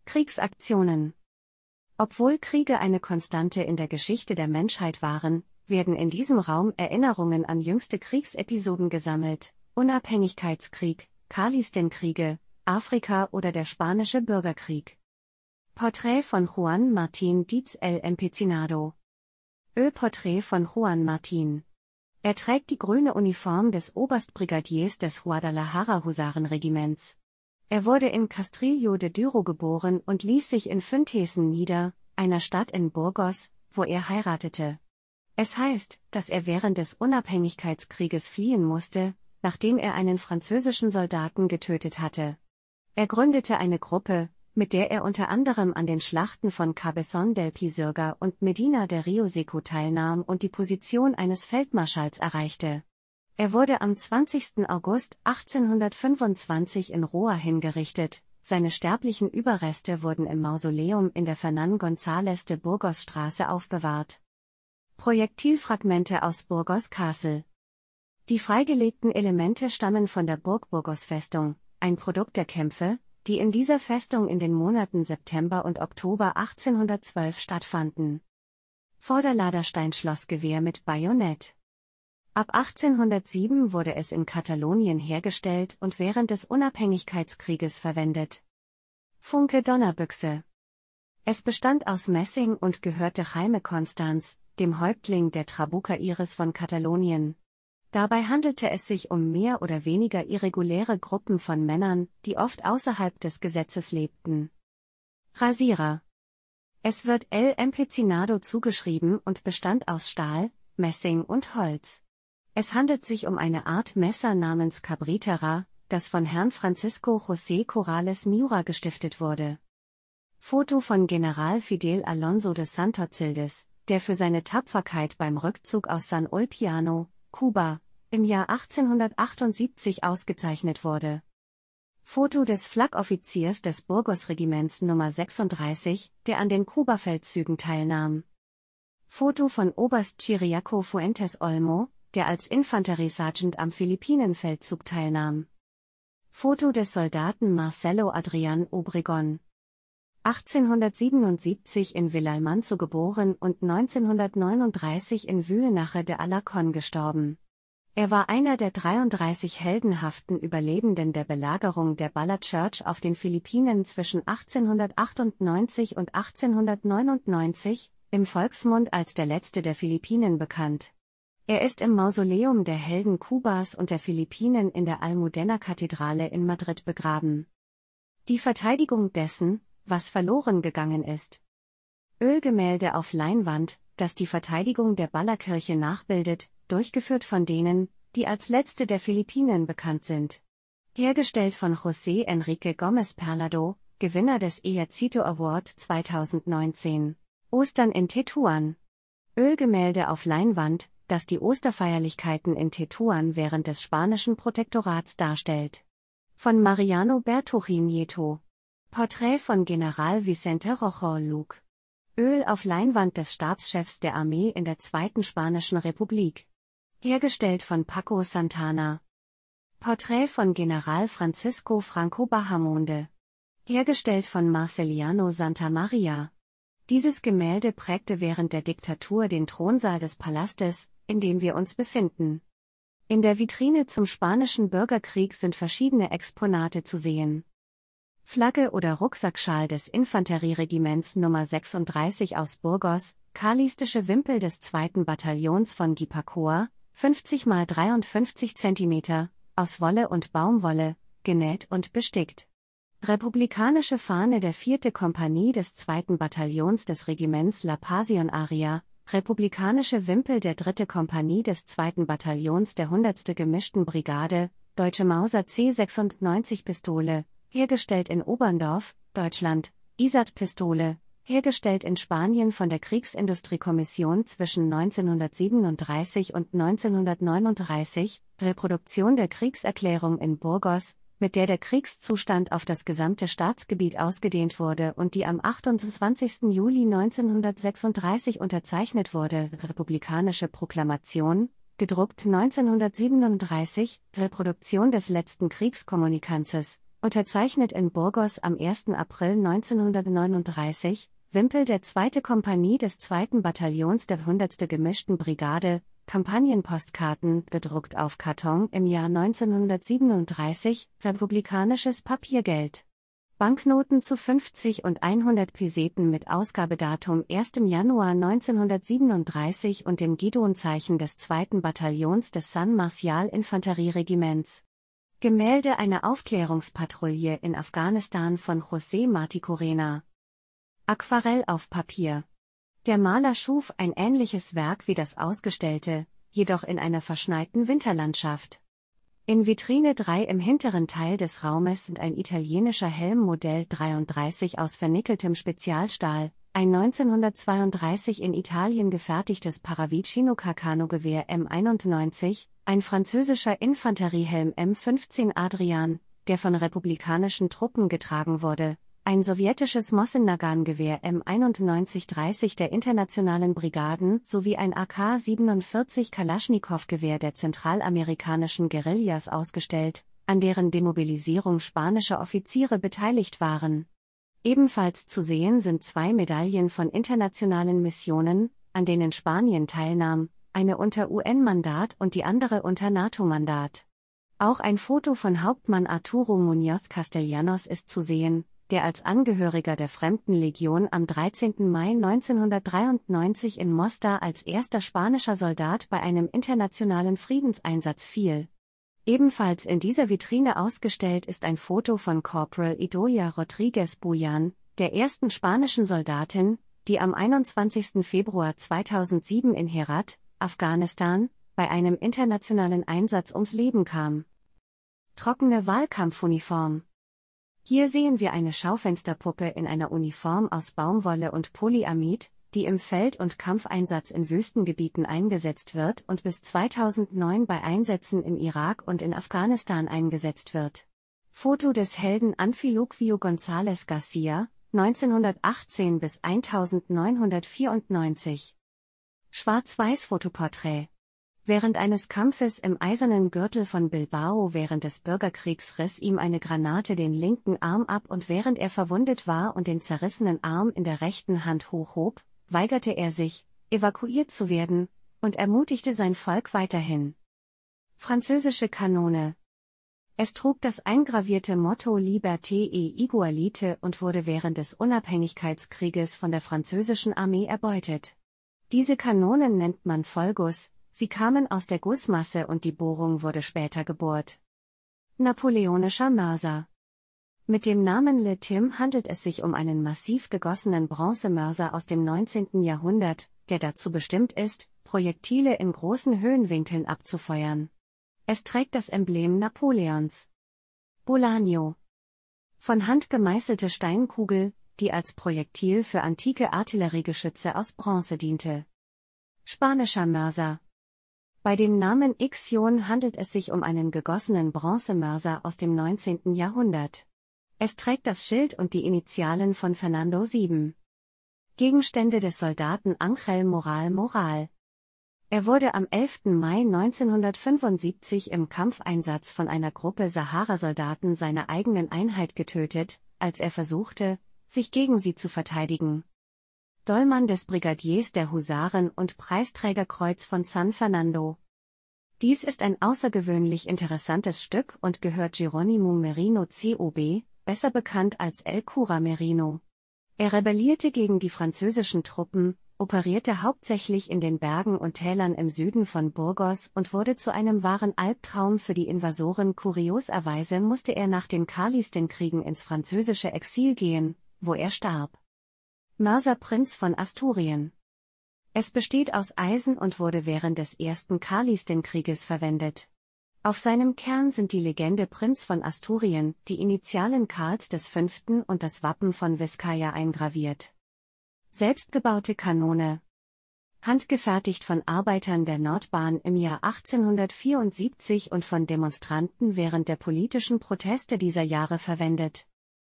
Kriegsaktionen. Obwohl Kriege eine Konstante in der Geschichte der Menschheit waren, werden in diesem Raum Erinnerungen an jüngste Kriegsepisoden gesammelt: Unabhängigkeitskrieg, Khalistenkriege, Afrika oder der Spanische Bürgerkrieg. Porträt von Juan Martín Diez el Empecinado. Ölporträt von Juan Martín. Er trägt die grüne Uniform des Oberstbrigadiers des Guadalajara-Husarenregiments. Er wurde in Castrillo de Duero geboren und ließ sich in Füntesen nieder, einer Stadt in Burgos, wo er heiratete. Es heißt, dass er während des Unabhängigkeitskrieges fliehen musste, nachdem er einen französischen Soldaten getötet hatte. Er gründete eine Gruppe, mit der er unter anderem an den Schlachten von Cabezón del Pisuerga und Medina de Rioseco teilnahm und die Position eines Feldmarschalls erreichte. Er wurde am 20. August 1825 in Roa hingerichtet, seine sterblichen Überreste wurden im Mausoleum in der Fernán González de Burgos Straße aufbewahrt. Projektilfragmente aus Burgos Castle. Die freigelegten Elemente stammen von der Burg Burgos Festung, ein Produkt der Kämpfe, die in dieser Festung in den Monaten September und Oktober 1812 stattfanden. Vorderladersteinschlossgewehr mit Bajonett. Ab 1807 wurde es in Katalonien hergestellt und während des Unabhängigkeitskrieges verwendet. Funke-Donnerbüchse. Es bestand aus Messing und gehörte Jaime Constans, dem Häuptling der Trabucaires von Katalonien. Dabei handelte es sich um mehr oder weniger irreguläre Gruppen von Männern, die oft außerhalb des Gesetzes lebten. Rasierer. Es wird El Empecinado zugeschrieben und bestand aus Stahl, Messing und Holz. Es handelt sich um eine Art Messer namens Cabritera, das von Herrn Francisco José Corrales Miura gestiftet wurde. Foto von General Fidel Alonso de Santorcildes, der für seine Tapferkeit beim Rückzug aus San Ulpiano, Kuba, im Jahr 1878 ausgezeichnet wurde. Foto des Flak-Offiziers des Burgos-Regiments Nr. 36, der an den Kuba-Feldzügen teilnahm. Foto von Oberst Chiriaco Fuentes Olmo, der als Infanteriesergeant am Philippinenfeldzug teilnahm. Foto des Soldaten Marcelo Adrián Obregón. 1877 in Villalmanzo geboren und 1939 in Vüenache de Alarcón gestorben. Er war einer der 33 heldenhaften Überlebenden der Belagerung der Bala Church auf den Philippinen zwischen 1898 und 1899, im Volksmund als der letzte der Philippinen bekannt. Er ist im Mausoleum der Helden Kubas und der Philippinen in der Almudena-Kathedrale in Madrid begraben. Die Verteidigung dessen, was verloren gegangen ist. Ölgemälde auf Leinwand, das die Verteidigung der Bala-Kirche nachbildet, durchgeführt von denen, die als letzte der Philippinen bekannt sind. Hergestellt von José Enrique Gómez Perlado, Gewinner des Ejercito Award 2019. Ostern in Tetuan. Ölgemälde auf Leinwand, das die Osterfeierlichkeiten in Tetuan während des spanischen Protektorats darstellt. Von Mariano Bertucci Nieto. Porträt von General Vicente Rojo Luque. Öl auf Leinwand des Stabschefs der Armee in der Zweiten Spanischen Republik. Hergestellt von Paco Santana. Porträt von General Francisco Franco Bahamonde. Hergestellt von Marceliano Santamaria. Dieses Gemälde prägte während der Diktatur den Thronsaal des Palastes, in dem wir uns befinden. In der Vitrine zum Spanischen Bürgerkrieg sind verschiedene Exponate zu sehen. Flagge oder Rucksackschal des Infanterieregiments Nr. 36 aus Burgos, kalistische Wimpel des 2. Bataillons von Gipacoa, 50 x 53 cm, aus Wolle und Baumwolle, genäht und bestickt. Republikanische Fahne der 4. Kompanie des 2. Bataillons des Regiments La Pasionaria, republikanische Wimpel der 3. Kompanie des 2. Bataillons der 100. Gemischten Brigade, Deutsche Mauser C96 Pistole, hergestellt in Oberndorf, Deutschland, ISAT-Pistole, hergestellt in Spanien von der Kriegsindustriekommission zwischen 1937 und 1939, Reproduktion der Kriegserklärung in Burgos, mit der Kriegszustand auf das gesamte Staatsgebiet ausgedehnt wurde und die am 28. Juli 1936 unterzeichnet wurde, Republikanische Proklamation, gedruckt 1937, Reproduktion des letzten Kriegskommunikanzes, Unterzeichnet in Burgos am 1. April 1939, Wimpel der 2. Kompanie des 2. Bataillons der 100. Gemischten Brigade, Kampagnenpostkarten, gedruckt auf Karton im Jahr 1937, republikanisches Papiergeld. Banknoten zu 50 und 100 Peseten mit Ausgabedatum 1. Januar 1937 und dem Gidon-Zeichen des 2. Bataillons des San Marcial Infanterieregiments. Gemälde einer Aufklärungspatrouille in Afghanistan von José Martí Corena. Aquarell auf Papier. Der Maler schuf ein ähnliches Werk wie das ausgestellte, jedoch in einer verschneiten Winterlandschaft. In Vitrine 3 im hinteren Teil des Raumes sind ein italienischer Helm Modell 33 aus vernickeltem Spezialstahl, ein 1932 in Italien gefertigtes Paravicino Carcano-Gewehr M91, ein französischer Infanteriehelm M15 Adrian, der von republikanischen Truppen getragen wurde, ein sowjetisches Mosin Nagant-Gewehr M91-30 der internationalen Brigaden sowie ein AK-47 Kalaschnikow-Gewehr der zentralamerikanischen Guerillas ausgestellt, an deren Demobilisierung spanische Offiziere beteiligt waren. Ebenfalls zu sehen sind 2 Medaillen von internationalen Missionen, an denen Spanien teilnahm, eine unter UN-Mandat und die andere unter NATO-Mandat. Auch ein Foto von Hauptmann Arturo Muñoz Castellanos ist zu sehen, der als Angehöriger der Fremdenlegion am 13. Mai 1993 in Mostar als erster spanischer Soldat bei einem internationalen Friedenseinsatz fiel. Ebenfalls in dieser Vitrine ausgestellt ist ein Foto von Corporal Idoia Rodríguez Bujan, der ersten spanischen Soldatin, die am 21. Februar 2007 in Herat, Afghanistan, bei einem internationalen Einsatz ums Leben kam. Trockene Wahlkampfuniform. Hier sehen wir eine Schaufensterpuppe in einer Uniform aus Baumwolle und Polyamid, die im Feld- und Kampfeinsatz in Wüstengebieten eingesetzt wird und bis 2009 bei Einsätzen im Irak und in Afghanistan eingesetzt wird. Foto des Helden Anfilocvio González García, 1918 bis 1994. Schwarz-Weiß-Fotoporträt. Während eines Kampfes im Eisernen Gürtel von Bilbao während des Bürgerkriegs riss ihm eine Granate den linken Arm ab und während er verwundet war und den zerrissenen Arm in der rechten Hand hochhob, weigerte er sich, evakuiert zu werden, und ermutigte sein Volk weiterhin. Französische Kanone. Es trug das eingravierte Motto Liberté et Igualité und wurde während des Unabhängigkeitskrieges von der französischen Armee erbeutet. Diese Kanonen nennt man Vollguss. Sie kamen aus der Gussmasse und die Bohrung wurde später gebohrt. Napoleonischer Mörser. Mit dem Namen Le Tim handelt es sich um einen massiv gegossenen Bronzemörser aus dem 19. Jahrhundert, der dazu bestimmt ist, Projektile in großen Höhenwinkeln abzufeuern. Es trägt das Emblem Napoleons. Bolanio. Von Hand gemeißelte Steinkugel, die als Projektil für antike Artilleriegeschütze aus Bronze diente. Spanischer Mörser. Bei dem Namen Ixion handelt es sich um einen gegossenen Bronzemörser aus dem 19. Jahrhundert. Es trägt das Schild und die Initialen von Fernando VII. Gegenstände des Soldaten Ángel Moral. Er wurde am 11. Mai 1975 im Kampfeinsatz von einer Gruppe Sahara-Soldaten seiner eigenen Einheit getötet, als er versuchte, sich gegen sie zu verteidigen. Dolman des Brigadiers der Husaren und Preisträgerkreuz von San Fernando. Dies ist ein außergewöhnlich interessantes Stück und gehört Geronimo Merino COB, besser bekannt als El Cura Merino. Er rebellierte gegen die französischen Truppen, operierte hauptsächlich in den Bergen und Tälern im Süden von Burgos und wurde zu einem wahren Albtraum für die Invasoren. Kurioserweise musste er nach den Carlisten-Kriegen ins französische Exil gehen, wo er starb. Mörserprinz von Asturien. Es besteht aus Eisen und wurde während des ersten Carlisten-Krieges verwendet. Auf seinem Kern sind die Legende Prinz von Asturien, die Initialen Karls V. und das Wappen von Vizcaya eingraviert. Selbstgebaute Kanone. Handgefertigt von Arbeitern der Nordbahn im Jahr 1874 und von Demonstranten während der politischen Proteste dieser Jahre verwendet.